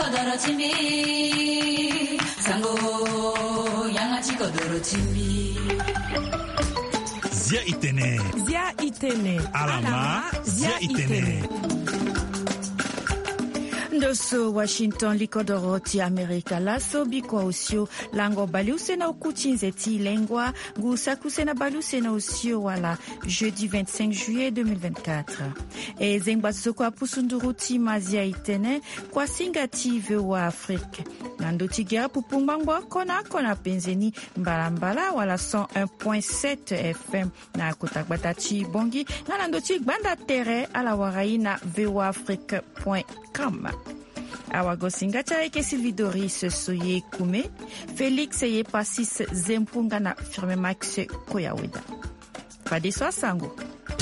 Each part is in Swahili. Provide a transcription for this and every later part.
kodoro chimbi sango yanga chi kodoro chimbi Zia itene alama zia itene Ndoso Washington likodoro ti Amerika laso bikwa usio lango baliuse na ukuchinze ti lengwa gusakuse na baluse na usio wala jeudi 25 juillet 2024. E zengba soko apusunduru ti mazia itene kwa singa ti VOA Afrique. Nando ti gira pupumbangwa kona penzeni mbala wala 101.7 FM na kotagbata ti bongi na nando ti gbanda tere ala warai na voaafrique.com. Awagosinga cha eke Sylvie Doris soye kume Félix ye pasis zempunga na firme Max Koyaweda. Padeswa sango.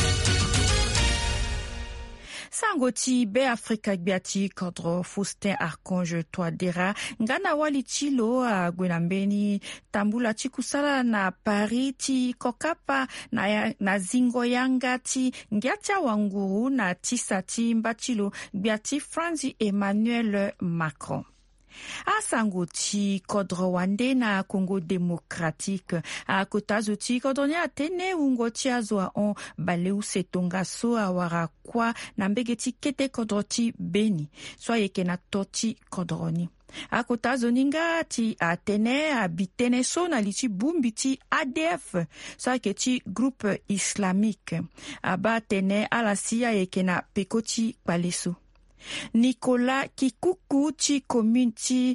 Sango ti be Afrika gbiati kodro Faustin Archange Touadéra ngana wali chilo a gwenambeni tambula chikusala na Paris ti kokapa na zingo yanga ti ngiacha wanguru na tisa ti mbachilo gbiati Franzi Emmanuel Macron. Asango ti kodro wande na Congo démocratique a kotazo ti kodoni atene ungo ti azwa on baleu setonga so awara kwa na mbegeti kete kodro ti Beni so yeke na toti kodroni. Akotazo ninga ti atene abitene so na liti bumbi ti ADF so yeke ti groupe islamique aba tene alasia yeke na pekoti paleso. Nicolas Kikuku ti commune ti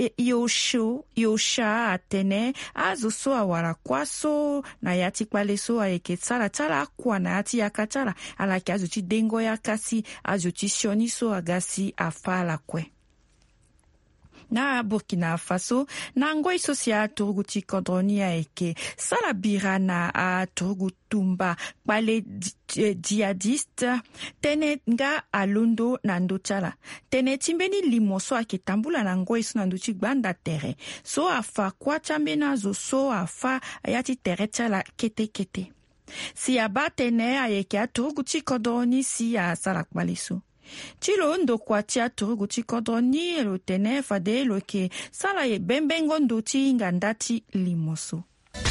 Yosha atene azoso awara kwaso na yati kwaleso ayeke tsala kwa na yati yakatala alaki azo ti dengo yakasi azo ti sioniso agasi afala kwe. Na Burkina Faso, na ngoi sosia turgu ti kodroni eke salabira na a turgu tumba pale jihadiste tene nga alondo na ndochala. Tene timbeni limoso ake tambula na ngoi so na nduchi gbanda tere. So afa kwa chambena zo so afa ayati tere chala kete. Si abatene ayeke a turgu ti kodroni si a salakbaliso. Chilo ndo kwa tia turugu ti kodroni elo tene fade elo ke sala ye bembengo ndo ti ngandati limoso.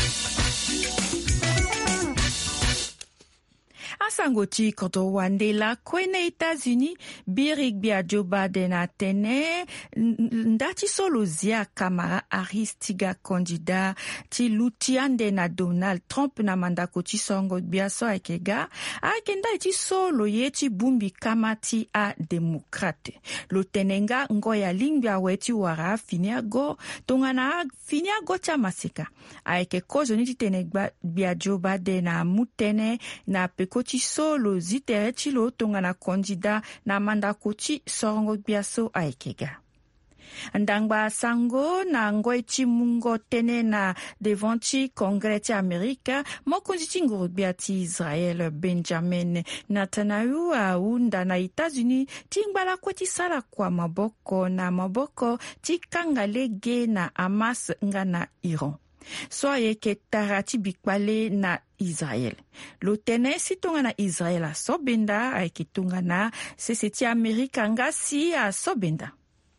Asango ti kodo wande la kwene États-Unis birik bia Joe Biden atene ndati solo zia Kamala Harris tiga kandida ti lutiande na Donald Trump na mandako ti songo bia so akega akenda ti solo ye ti bumbi kamati a demokrate lo tenenga ngoya lingbia weti wara finiago tongana finiago cha masika aike kozo ni ti tenegba bia Joe Biden na mutene na pekoti solo zitere chilo tonga na kandida na mandako ti sorongo biaso aikega. Ndangba sango na ngoi ti mungo tene na devant ti Congrès ti Amerika mokonzi ti nguru bia ti Israel Benjamin Netanyahu aunda na États-Unis ti ngbala kue ti sala kwa maboko ti kangalege na Hamas nga na Iran. So ayeke tara ti bikpale na Israel. Lo tene si tonga na Israel a sobenda ayeke tonga na sese ti Amerika nga si a sobenda.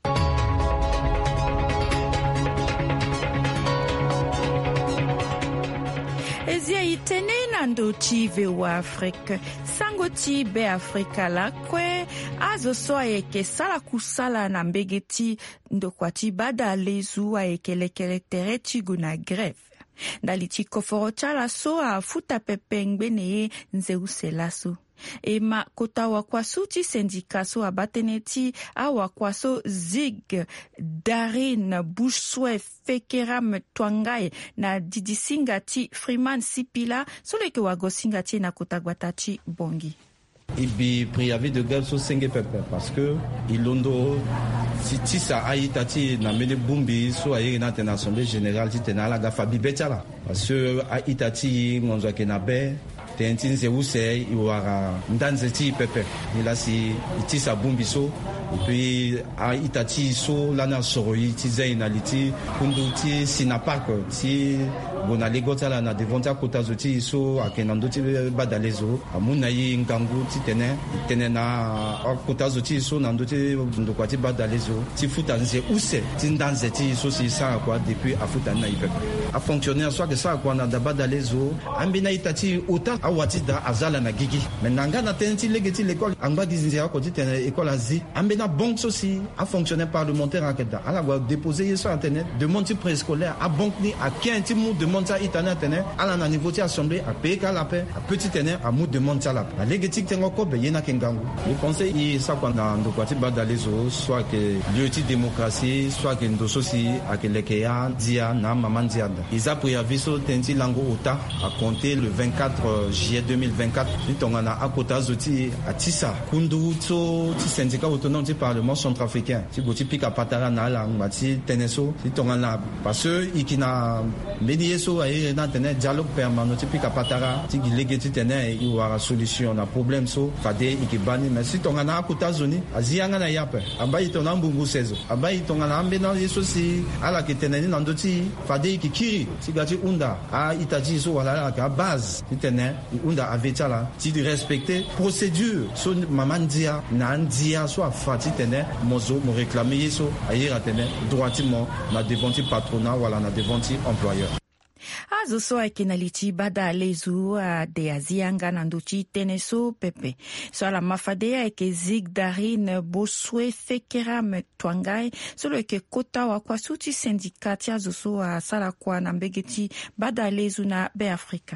Ezia itene nando ti VOA Afrique sango ti be Afrika la kwe azo so ayeke sala kusala na mbege ti ndokwa ti bada lezu ayeke lekele tere ti gu na greve. Ndali ti koforo chala so a futa pepe ngbene ye nzeu laso. E ma kota wakwaso ti sindika so abatene ti a wakwaso Zig Darin Bouchswe Fekeram Twangai na didisinga ti Freeman Sipila so leke wagosinga ti na kota gwata ti bongi. Ibi priavi de guerre so senge pepe parce que ilondo si tisa aita ti na mele bumbi so aye na te na assemblée générale ti te na la gafa bibetala parce que aita ti ngonzo ke na be tentin se use iwara ndanze ti pepe ila si tisa bumbi so et puis aita ti so lana soroi ti zaina liti kundu ti sinapak ti bona legota la na devonta kota zoti iso akenando ti badalezo amuna yi ngangu ti tene na kota zoti iso nando ti ndo kwa ti badalezo ti futa nze use ti ndanze ti iso si sa kwa depuis afuta na ipe a fonctionner soit que ça kwa na da badalezo ambina itati ota awati da azala na gigi menanga na tenti legeti l'école anga dizinzia ko ti tene école azi ambina banque aussi a fonctionner parlementaire akeda ala gwa déposer sur internet demande préscolaire à banque ni à quinti mou demande ça itana tene ala na niveau ti assemblée à payer la paix à petit tene à mou demande ça la legeti tengo ko be yena kengangu le conseil i ça kwa na ndo kwa ti badalezo soit que lieu ti démocratie soit que ndo sosi akelekeya dia na mamandia ils a préaviso tenti lango ota à compter le 24 juillet 2024 itongana akota zoti atisa kundu to ti syndicat autonome du parlement centrafricain ti boti pika patara na la ngati teneso itongana parce que ikina medieso aye na tene dialogue permanent ti pika patara ti gilege ti tene i wara solution na problème so fade ikibani mais si tongana akota zoni azianga na yape amba itona mbungu sezo amba itongana ambena yeso si ala ke tene na ndoti fade ikikiri ti gati unda a itaji so wala ka base ti tene unda avetala ti respecter procédure so mamandia na ndia so afati tene mozo mo réclamer yeso ayira tene droitement na devant ti patronat wala na devant ti employeur azo so ayeke na li ti badalezo ade azianga na ndö ti tënë so pepe so ala mafade ayeke zig darine bosue fekera me twangai so lo yeke kota wakuaso ti syndicat ti azo so asala kua na mbege ti badalezo na beafrika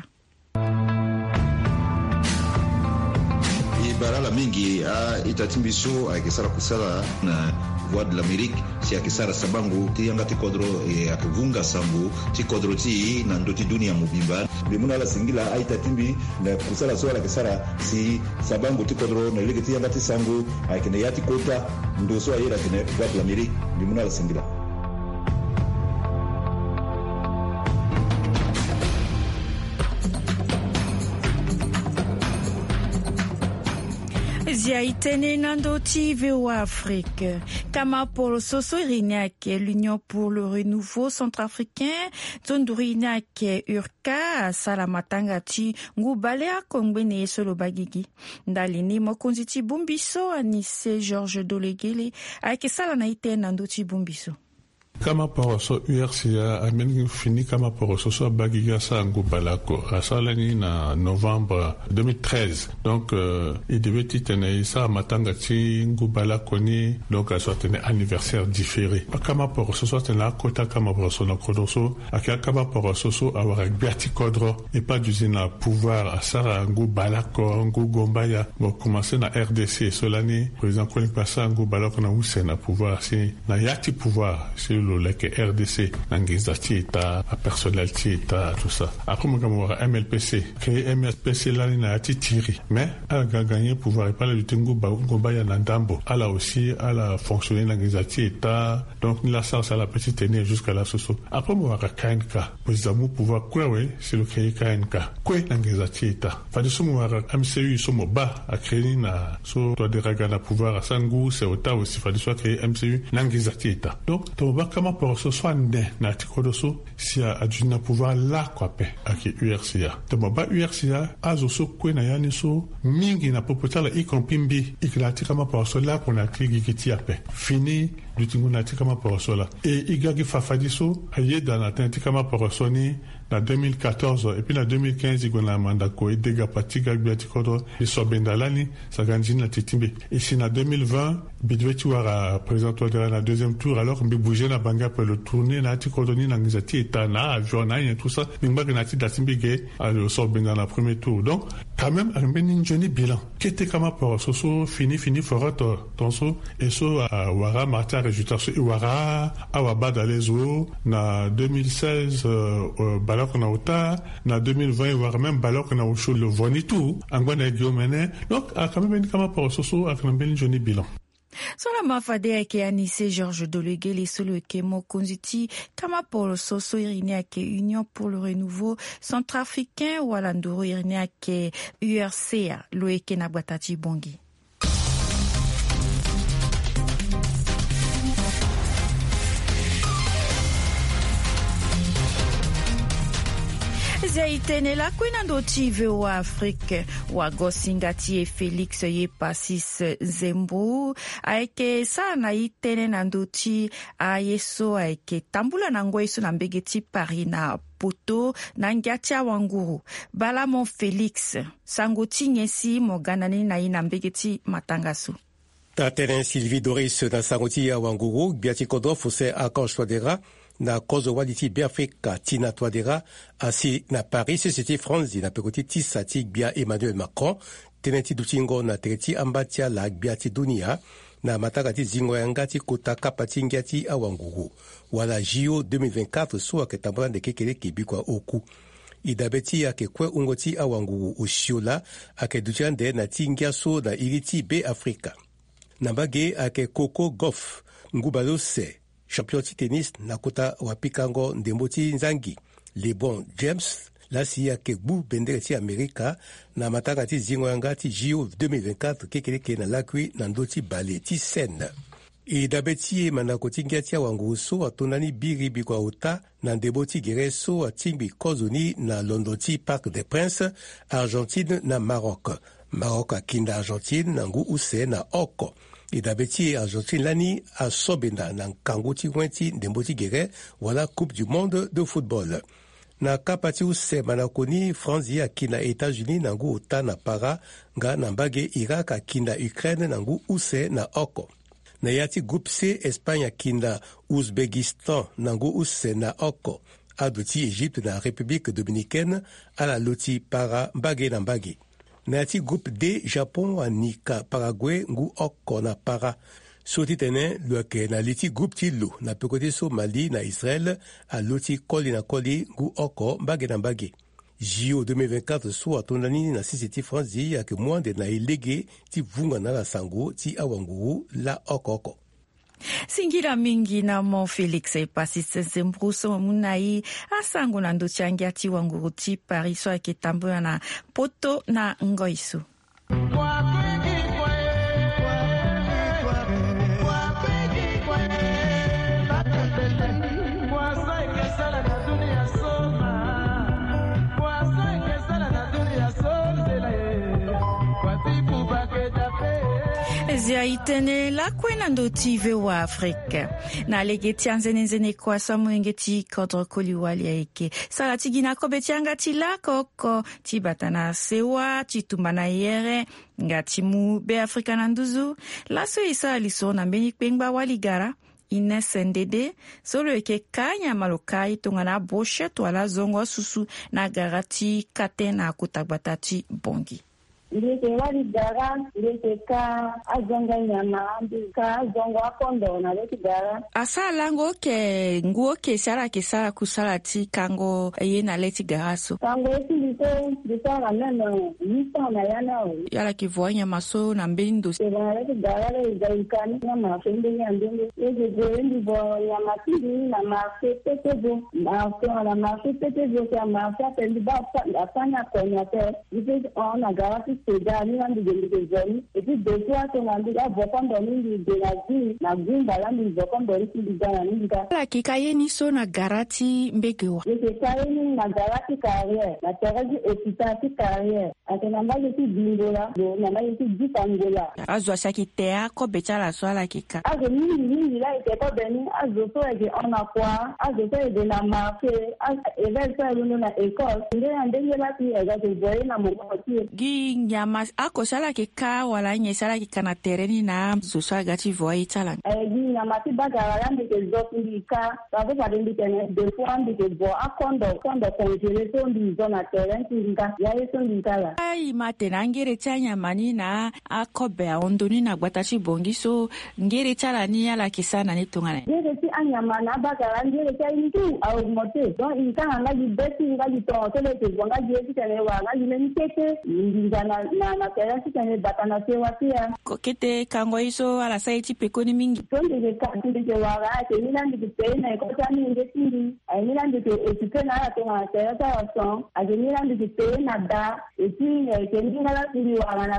barala mingi itatimbi so akisara kusala na voix de l'Amérique si akisara sabangu ti yanga ti kodro akivunga sambu ti kodro ti na ndoti dunia mubimba bimuna la singila itatimbi na kusala so akisara si sabangu ti kodro na lege ti yanga ti sangu akine yati kota ndo so ayira kine voix de l'Amérique bimuna la singila zia itene na ndö ti VOA Afrique kama polo soso iri ayeke l'Union pour le renouveau centrafricain tonduru iri ayeke urka asala matanga ti ngubale akongbe ye so lo bagigi ndali ni mokonzi ti bumbiso anise Georges Dolegele ayeke sala na itene na ndö ti bumbiso kama poroso URCA ameni fini kama poroso so bagiga sa ngubalako asalani na novembre 2013 donc il devait tenir ça matanga ti ngubalako ni donc a soit tenir anniversaire différé kama poroso so tenir kota kama poroso na kodoso akia kama poroso so awara gberti kodro et pas d'usine pouvoir asara ngubalako ngugombaya bon commencer na RDC solani président Kony passa ngubalako na usena pouvoir si na yati pouvoir si le RDC, l'angizati, a personnel, tout ça. Après, on va MLPC. Créer MLPC, là, il a tiré. Mais, elle a gagné pouvoir. Et pas le Tingo Gobaya Nandambo. Elle a aussi, elle a fonctionné l'angizati, donc, il a ça, ça la petite année jusqu'à la soso. Après, on va KNK. Vous avez pouvoir, quoi, oui, c'est le créer KNK. Quoi, l'angizati, Fadi sumo wa MCU, sumo ba, a créé na, so, toi, des ragana pouvoir, à Sangou, c'est au ta aussi, fadi soit créer MCU, l'angizati, donc, ton ba, kama pour ce soit né na tikodoso si a dû pouvoir là quoi pe aki URCA to ba URCA azo so kwe na yani so mingi na popotala ikompimbi iklati kama pour cela pour na krigikiti ape fini du tingu na tikama pour cela et igagi fafadiso aye dans la tintikama pour soni na 2014 et puis na 2015 igona mandako et dega patiga biati kodo et sobendalani saganjini na titimbe et si na 2020 bidweti wara président de la deuxième tour alors mbi bouger na banga pour le tourner na tikodoni na ngizati eta na avion na tout ça mingba na ti datimbege au sobenda na premier tour donc quand même un benjoni bilan kete kama pour soso fini foroto tonso et so wara martin résultat so wara awaba dalezo na 2016 balok na uta na 2020 voire même balok na usho le voni tout angwana diomene donc quand même kama pour soso a quand même joni bilan sola mafade ayeke anise Georges Dolegele so lo yeke mokonzi ti kama polo soso iri ni ayeke Union pour le renouveau centrafricain wala nduru iri ni ayeke URCA lo yeke na gbata ti bongi zia itene la kwena ndoti VOA Afrique wa gosingati e Felix ye Pasis Zembu aike sana itene na ndoti a yeso aike tambula na ngweso na mbegeti Paris na poto na ngiatia wanguru bala mon Felix sangoti nyesi moganani na ina mbegeti matangasu Tatene Sylvie Doris na sangoti ya wanguru biati kodo fose akon chwadera na kozo waliti Biafrika tina twadera asi na Paris c'était Franzi na pekoti tisati bia Emmanuel Macron teneti dutingo na tereti ambatia la biati dunia na matagati zingo yangati kotaka patingiati awanguru wala JO 2024 soa ketambula de kekele kibikwa oku idabeti yake kwe ungoti awanguru ushiola ake duchande na tingia so na iriti be Afrika nambage ake Coco Gauff ngubalose champion de tennis nakota wapikango ndemboti nzangi LeBron James lasi yake bu bendere ti Amerika na matanga ti zingo yangati JO 2024 kekeleke na lakwi na ndoti bale ti Seine idabeti manakoti ngiatia wangu so atonani biribi kwa uta na ndemboti gereso atimbi kozoni na londoti Parc des Princes Argentine na Maroc akinda Argentine nangu use na oko idabeti Argentine lani a sobenda na kanguti wenti ndemboti gere wala Coupe du Monde de football na kapati use manakoni France akina États-Unis nangu uta na para nga na mbage Irak akinda Ukraine nangu use na oko na yati groupe C Espagne akinda Uzbekistan nangu use na oko aduti Egypte na République Dominicaine ala loti para mbage na mbage na yati groupe D Japon anika Paraguay ngu oko na para soti tene luake na liti groupe ti lu na pekote so Mali na Israel a loti koli na koli ngu oko mbage na mbage JO 2024 so atonani na sisi Franzi yake mwande na ilege ti vunga na la sango ti awanguru la oko singira mingi na mon Felix e Pasis Zembu so munai asango na ndochangia ti wanguru ti Paris so ake tambula na poto na ngoisu zia itene la kwena ndoti VOA Afrique na legeti anzenenzene kwa samu engeti kodro koliwali eke salati gina kobeti angati la koko tibatana sewa titumana yere ngati mu be Afrika nanduzu la so isa liso na mbeni pengba waligara Ines Ndede solo eke kanya malokai tongana boshe toala zongo susu na garati kate na kutabbatati bongi ndeke waligara ndeke ka azonga nyama ka azongo akondo na letigara asalango ke nguo ke sara ke sara kusalati kango ye na letigara so kango esilite disara neno nisa na yana yala ke voanya maso na mbindo se na letigara le zaikani na mafende nyandenge yeze goendi bo nyama tiri na mafetetezo na mafetetezo ya mafetetezo ba afanya konya te ite ona garati seda ni nandi de zoni eti deswa to nandi abokondo ni de la vie na gumba landi bokondo ri sidana ni ka la kikayeni so na garati mbegewa yeke kayeni na garati carrière na terrasse hôpital carrière atenamba yeti bingola do na yeti jipangola azwa shaki tea ko betala swala kika azo ni la ite ko beni azo to ege ona kwa azo to ege na marché evel sa luno na école ndenge la ti ega de boye na mo gi nyama ako sala ke ka wala nye sala ke kana tereni na zuswa gati voi tala gi nyama ti bagara lande ke zondi ka ba ko padendi tene de fois ndike bo akondo kongelé to ndi zona terrain tinga ya yeso ndikala ai matena ngere tanya manina akobe ondoni na gbatachi bongiso ngere tala ni ala kisana ni tungana ngere ti anyama na bagara ngere ti tu augmenter donc inka ngaji beti ngaji to tele te bonga je tele wa ngaji ni kete ndingana na terrain tene batana sewa pia kokete kango iso ala saiti pekoni mingi tonde ke kanti ke wa ke milandi ke tene ko tani ndetindi ai milandi ke etena ya tena terrain ta son a milandi ke tena da eti ke ndinga la tiri wa na beti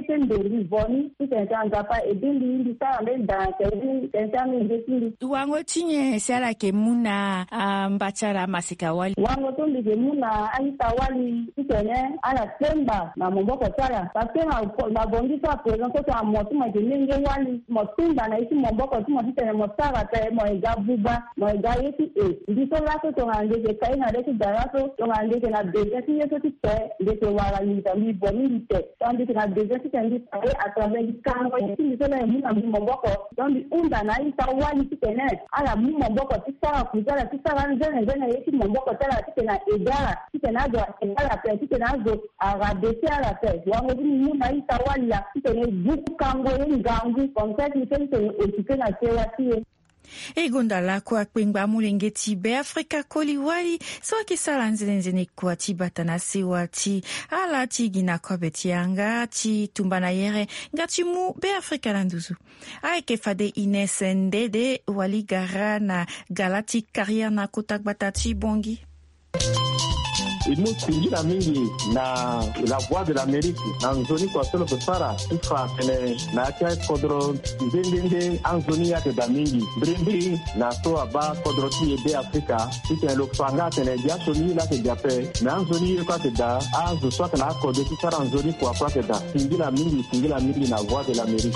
ndori voni titenta nzapa edindi sara menda tenta mingi wango tinye sala ke muna mbachara masika wali wango tondi ke muna aita wali titene ala temba na moboko sala pasema na bondi sa presento ta motu ma jenenge wali motumba na isi moboko tuma titene mosara te mo egabuba mo egayeti ndito lato to ngande kai na letu darato to ngande na dezeti yeso tite de wala ni tambi boni tite tandi na dezeti tandi pare a travers du kango ndito na muna moboko tandi unda na ita wali titene ala moboko tisara kuzala tisara nzene yeti moboko tala titena egara titena do ala pe titena do arabesi ala pe wango ni muna ita wali la titene buku kango ngangu kontekni titene otikena tewa tie egondala kwa kwengba mulengeti be Afrika koliwali so kisala nzenzene kwa tibata na sewa ti ala ti gina kwa betianga ti tumbana yere ngati mu be Afrika landuzu aike fade Ines Ndede wali gara na galati karia na kotakbata ti bongi imusingira mingi na la voix de l'Amérique na nzoni kwa solo kusara ifa tene na kia kodro ndende anzoni yake da mingi brindi na so aba kodro ti ebe Afrika tite lo fanga tene jasho ni la ke jape na anzoni kwa ke da azu swata na kodro ti sara anzoni kwa ke da singira mingi na voix de l'Amérique.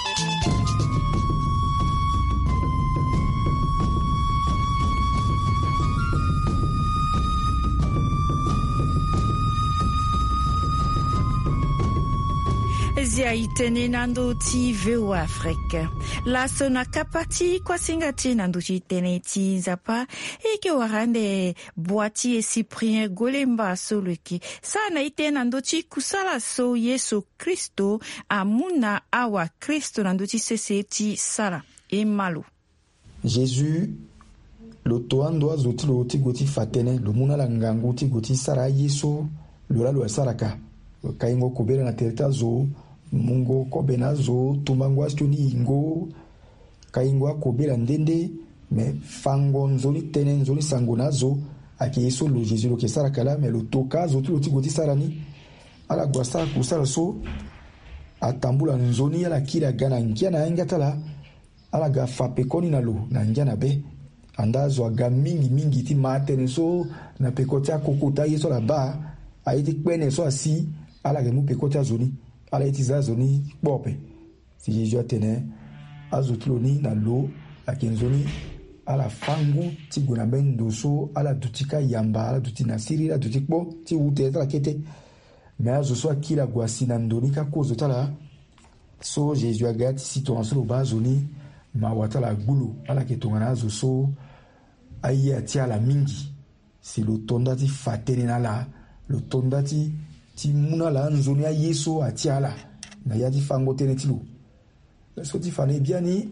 Zia itene nando ti veo Afrika. La sona kapati kwa singati nando ti itene ti zapa eke warande boati e Cyprien Golemba soluki. Sana itene nando ti kusala so Yesu Kristo amuna awa Kristo nando ti sese ti sala e malu. Jésus lo toando zoti lo ti goti fatene lo muna la ngangu ti goti sara Yesu lo saraka. Kaingo kubera na terita zo mungo kobena zo tumangwa stuni ingo kaingwa kobela ndende me fango nzoni tene nzoni sango nazo ake Yesu lo Jésus lo kesara kala me lo toka zo tu ti goti sarani ala gwasa kusala so atambula nzoni ala kila gana ngia na ngatala ala ga fapekoni na lo na ngia na be andazo aga mingi ti matene so na pekota kokota Yesu la ba aiti kwene so asi ala ga mu pekota zoni ala itiza zoni bope si Jésus atene azutuloni na lo akenzoni ala fangu ti guna bendo so ala dutika yamba ala dutina siri ala dutikbo ti ute ala kete me azuso akila gwasi na ndoni ka kozo tala so Jésus agati si to ansolo bazoni ma watala gulu ala ketongana azuso ayi ati ala mingi si lo tonda ti fatene na la lo tonda ti muna la nzoni ya Yesu atiala na yati fango tene tilu so ti fane biani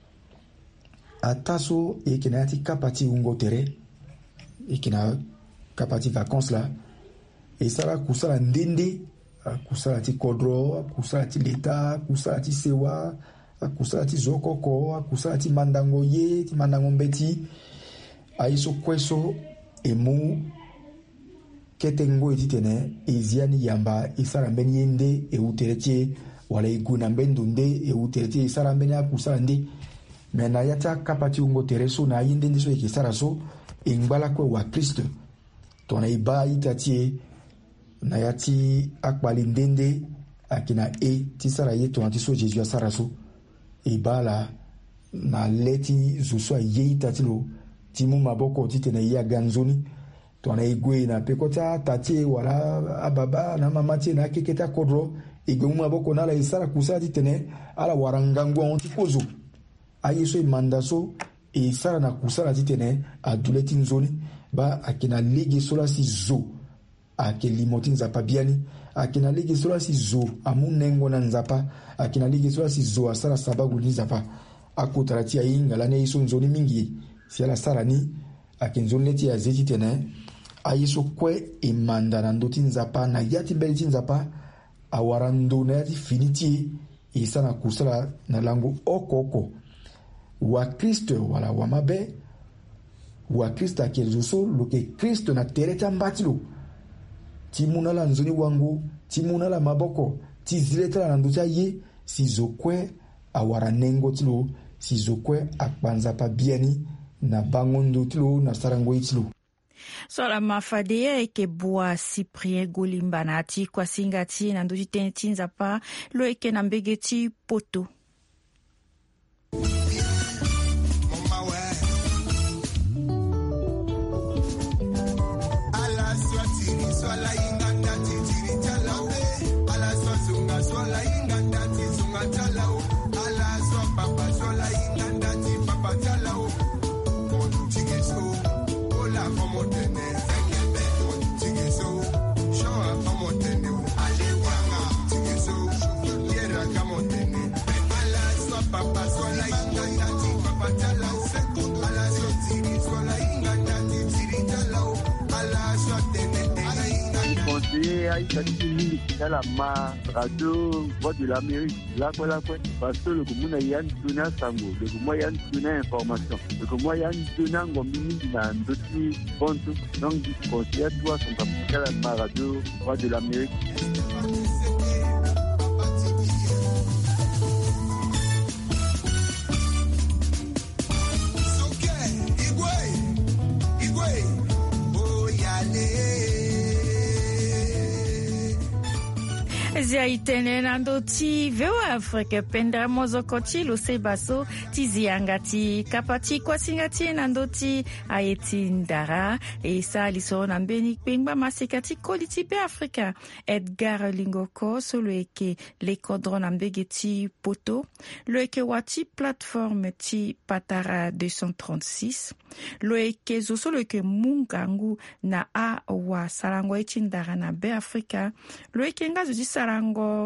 ataso ekena yati kapati ungo tere ekena kapati vacances la esala kusala ndende kusala ti kodro kusala ti leta kusala ti sewa kusala ti zokoko kusala ti mandango ye ti mandango mbeti aiso kweso emu ketengo etitene eziani yamba isara mbeni yende euteretie wala iguna mbendunde euteretie isara mbeni akusala nde mena yata kapati ungo tereso na yinde ndiso ekisara so ingbala kwe wa Kristo tona iba itatie na yati akbali ndende akina tisara ye tona tiso Jésus asara so ibala na leti zuswa ye itatilo timu maboko titene ya ganzoni tona igwe na pekota tatie wala ababa na mamatie na keketa kodro igwe mu maboko na la isara kusala titene ala warangangu onti kozo ayeso imandaso isara na kusala titene aduleti nzoni ba akina ligi sola si zo akeli motin zapa biani akina ligi sola si zo amunengo na nzapa akina ligi sola si zo asara sababu ni zapa akutaratia ingala ne iso nzoni mingi si ala sara ni akinzoni leti ya zeti tene ayeso kwe imanda na ndoti nzapa na yati beliti nzapa awarando na yati finiti isa na kusala na lango oko wa Kristo wala wa mabe wa Kristo akezuso loke Kristo na tereta mbatilo timuna la nzoni wangu timuna la maboko ti zile tala na ndo ti aye si zo kue awara nengo ti lo si zo kue akpanza pa bieni na bango ndo ti lo na sarango ye ti lo. Sola mafadea eke bua Cyprien Golimba na ati kwa singa ti na ndo ti tene ti nzapa lo eke na mbege ti poto. la ma radio Voix de l'Amérique la quoi parce que le commun a yan tuna sango le commun yan tuna information le commun yan tuna ngomini na ndoti bonto donc du conseil toi son capital la ma radio Voix de l'Amérique. Zia itene nando ti vewa Afrika penda mozoko ti lo sebaso ti zianga ti kapati kwa singa ti nando ti ayeti ndara e sa liso na mbeni pengba masika ti koli ti be Afrika Edgar Lingoko so lo eke le kodro na mbege ti poto lo eke wati plateforme ti Patara 236 lo eke zo so lo eke mungangu na a wa sarango eti ndara na be Afrika lo eke nga zo ti sarango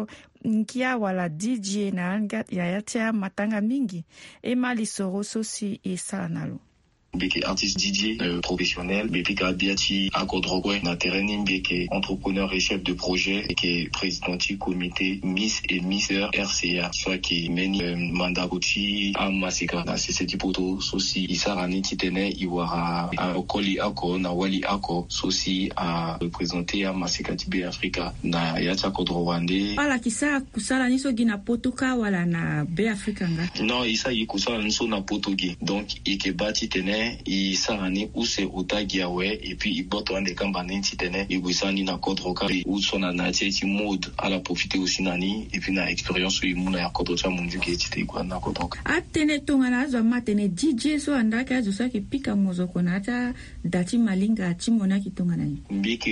nkia wala DJ na anga ya yatia matanga mingi e mali soro sosi e salanalo. Beke artiste DJ professionnel, beke biati akodrogwe na terrain beke entrepreneur et chef de projet et qui président du comité Miss et Mister RCA soit qui meni mandakoti a masika na sisi poto sosi isarani titene iwara okoli ako na wali ako sosi a représenter a masika tibe Afrika na yata kodrowande ala kisa kusala niso gina potoka wala na be Afrika nga non isa yikusala niso na potogi donc ikebati tene i sarani use utagiawe et puis iboto ande kamba nenti tene igusani na kodroka ou sona na ti mode ala profiter aussi nani et puis na expérience u muna ya kodrocha munju ke ti kwa na kodroka atene tongana zo matene DJ so andaka zo sa ke pika mozoko na ta dati malinga ti mona ki tongana ni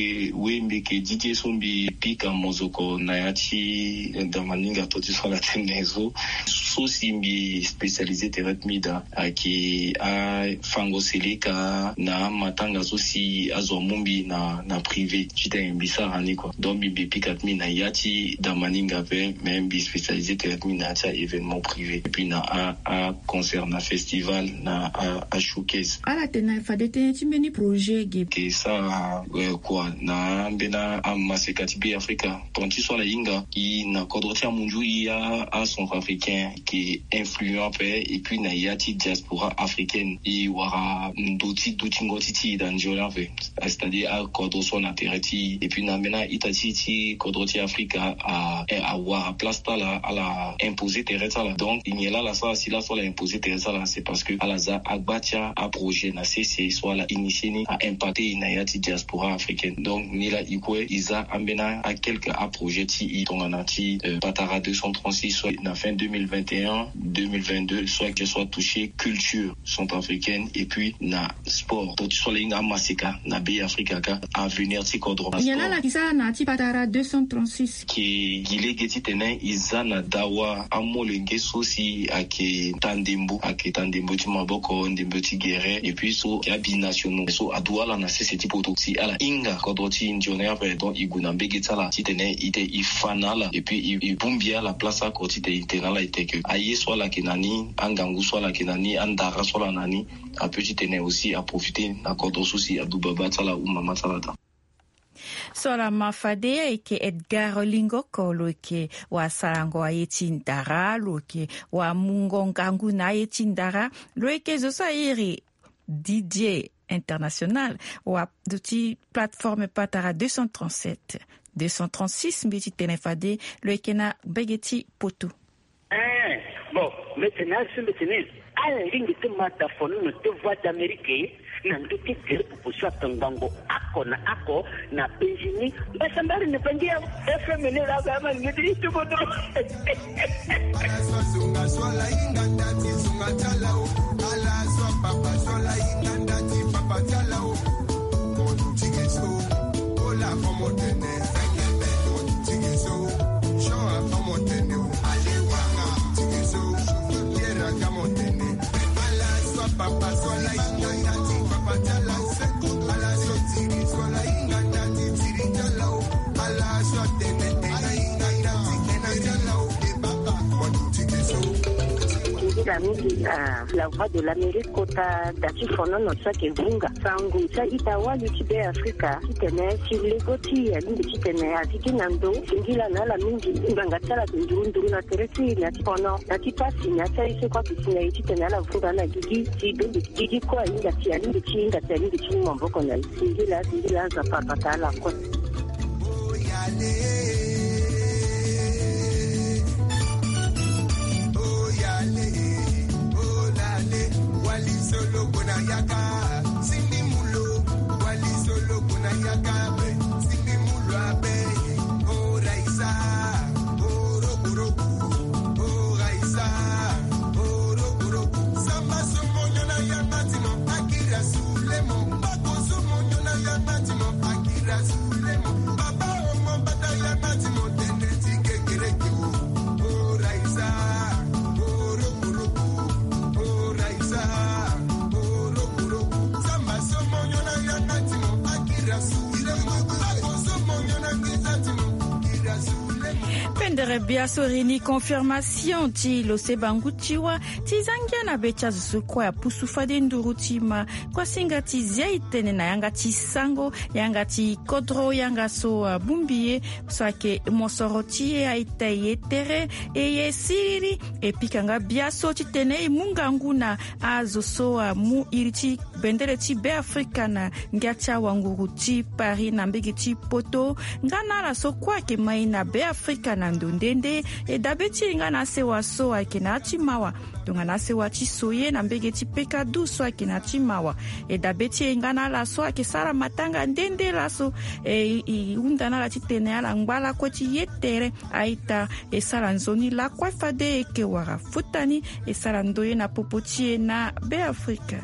mbike DJ so mbi pika mozoko na ya ti da malinga to ti so la tenezo so simbi spécialisé teretmida aki a fango seleka na matanga sosi azwa mumbi na privé chita mbisa hani quoi donc bi pikatmi na yati da maninga ve même bi spécialisé teretmi na ta événement privé et puis na a concert na festival na a showcase ala tena fadete timeni projet ge que ça quoi na mbena a masekati bi Afrika tonti so la inga i na kodrotia munju a son africain qui est influent et puis na yati diaspora africaine i wara ndoti ngoti ti danjola ve c'est-à-dire a kodroso na tereti et puis na mena itati ti kodroti Afrika a wara plasta la ala imposer tereta la donc il y a la ça si la soit la imposer tereta la c'est parce que ala za agbatia a projet na CC soit la initié ni a impacté na yati diaspora africaine donc ni la ikwe isa ambena a quelques a projet ti tongana ti Patara 236 soit na fin 2021-2022 soit que soit touché culture centrafricaine et puis na sport to soit linga masika na be Afrika ka avenir ti kodro il y a la kisa na ti Patara 236 qui gile geti tene isa na dawa amolenge sosi ake tandembo ti maboko ndembo ti guerre et puis so ya binationaux so adwala na sese ti poto si ala inga kodro ti ndioner pe donc iguna begeta la ti tene ite ifanala et puis i bumbia la place ko ti te internala ite que aye soit la kenani angangu soit la kenani andara soit la nani a petit tene aussi à profiter na kodro sosi adubaba tsala ou mama tsala ta sola mafadea eke Edgar Lingoko lo ke wa sarango ayeti ndara lo ke wa mungo ngangu na ayeti ndara lo eke zo sa iri DJ international ou de ti plateforme patara 237 236 mbiti tenefade le kena begeti poto. Bon, maintenant c'est maintenant à la ligne de mataphone no te voix d'Amérique na ndote tere kuposwa tangango ako na penjini basambari ne pangia FM ne la gama ngidi to bodo sunga swala inga ndati sunga talao ala swa papa swala inga ndati papa talao tigeso ola como tene sekebe tigeso shoa como tene aliwanga tigeso yera como tene ala swa papa swala inga ndati papa talao ala swa tigeso swala inga ndati tiri talao ala swa tene inga ndati kena talao papa tigeso la voix de l'Amérique kota dati fono no sake vunga sangu sa itawa lutibe Afrika kitene silegoti ya lindi kitene atiki nando singila na la mingi nganga tsala ndundu na teresi na tipono na tipasi na tsaise kwa kisinya kitene la vunga na gigi kwa inga tia lindi chinga tia lindi chinga mboko na singila za papa tala kwa Wali solo kuna yaka sindi mulo wali solo kuna yaka sindi mulo abe o raisa o roku o raisa o roku samba somonyo na yamati mo akira sulemo bako somonyo na yamati mo akira sulemo baba o mo bata yamati mo tende tikekere o raisa o roku o raisa pendere biaso rini confirmation ti lo sebangu tiwa ti zangia na becha zuko ya pusufa de nduru tima kwa singa ti zia itene na yanga ti sango yanga ti kodro yanga so bumbie so ke mosoro ti ya itaye tere e yesiri e pikanga biaso ti tene mungangu na azo so mu iriti bendere ti be africana ngiacha wanguru ti Paris na mbegi ti poto ngana la so kwa ke mai na be africana ndondende e dabeti ngana sewa so akina ti mawa tungana sewa ti soye na mbege ti peka du so akina ti mawa e dabeti ngana la so ake sara matanga ndende la so e undana la ti tene ala ngbala ko ti yetere aita e sara nzoni la kwa fade e ke wara futani e sara ndoye na popoti na be Afrika.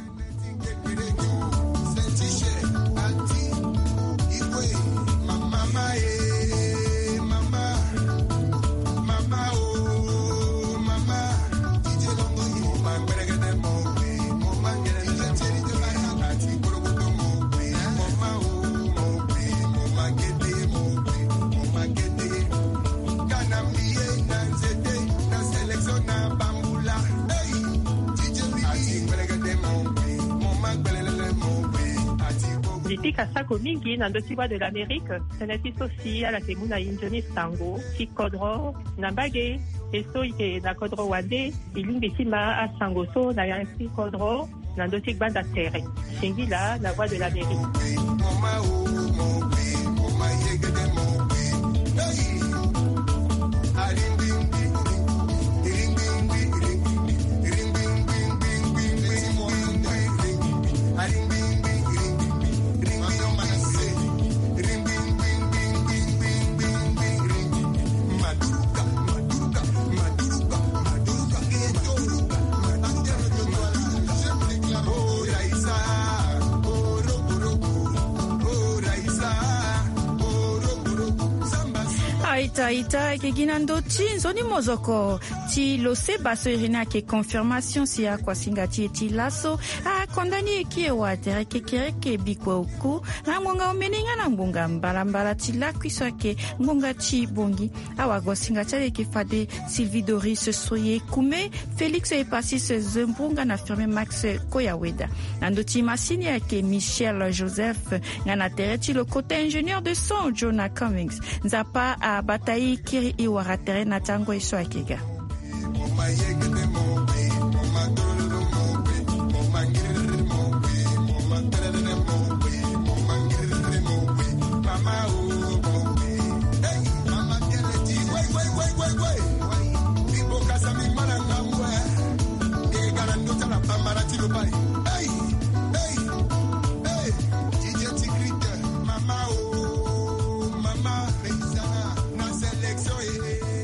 Lipika sako mingi na ndoti voix de l'Amérique, seneti sosi ala temuna injoni sango, ti kodro, na mbage, eso ike na kodro wande, ilingi tima a sango so na yansi kodro, na ndoti banda tere. Singila, la voix de l'Amérique. Ita ke ginando ti zoni mozoko ti lo se baso irina ke confirmation si a kwa singa ti laso a kondani ki e watere ke kereke bikwa uku na ngonga omeninga na ngonga mbala ti la kwiso ke ngonga ti bongi awa go singa chale ke fade Sylvie Doris Soye Kume Félix e pasi se zembunga na firme Max Koyaweda nando ti masini ke Michel Joseph ngana tere ti le côté ingénieur de son Jonah Cummings nzapa a batayi kiri iwaratere na tango iso akega.